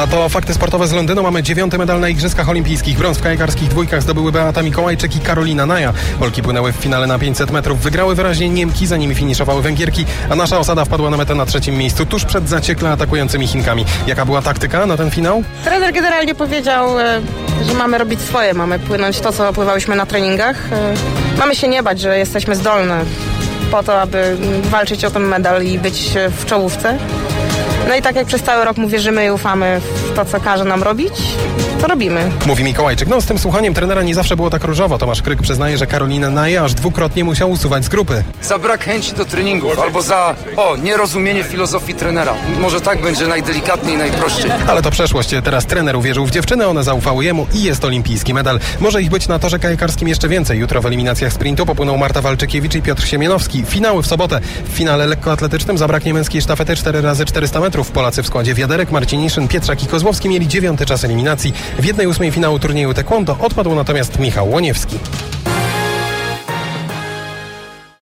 A to fakty sportowe z Londynu. Mamy 9. medal na Igrzyskach Olimpijskich. Brąz w kajakarskich dwójkach zdobyły Beata Mikołajczyk i Karolina Naja. Polki płynęły w finale na 500 metrów. Wygrały wyraźnie Niemki, za nimi finiszowały Węgierki, a nasza osada wpadła na metę na 3. miejscu, tuż przed zaciekle atakującymi Chinkami. Jaka była taktyka na ten finał? Trener generalnie powiedział, że mamy robić swoje, mamy płynąć to, co pływałyśmy na treningach. Mamy się nie bać, że jesteśmy zdolne po to, aby walczyć o ten medal i być w czołówce. No i tak jak przez cały rok mu wierzymy i ufamy w to, co każe nam robić, to robimy. Mówi Mikołajczyk. No z tym słuchaniem trenera nie zawsze było tak różowo. Tomasz Kryk przyznaje, że Karolina Naja aż dwukrotnie musiał usuwać z grupy. Za brak chęci do treningów albo za nierozumienie filozofii trenera. Może tak będzie najdelikatniej, najprościej. Ale to przeszłość. Teraz trener uwierzył w dziewczyny, one zaufały jemu i jest olimpijski medal. Może ich być na torze kajakarskim jeszcze więcej. Jutro w eliminacjach sprintu popłyną Marta Walczykiewicz i Piotr Siemienowski. Finały w sobotę. W finale lekkoatletycznym zabraknie męskiej sztafety 4x400 metrów. Polacy w składzie Wiaderek, Marciniszyn, Pietrzak i Kozłowski mieli 9. czas eliminacji. W 1/8 finału turnieju taekwondo odpadł natomiast Michał Łoniewski.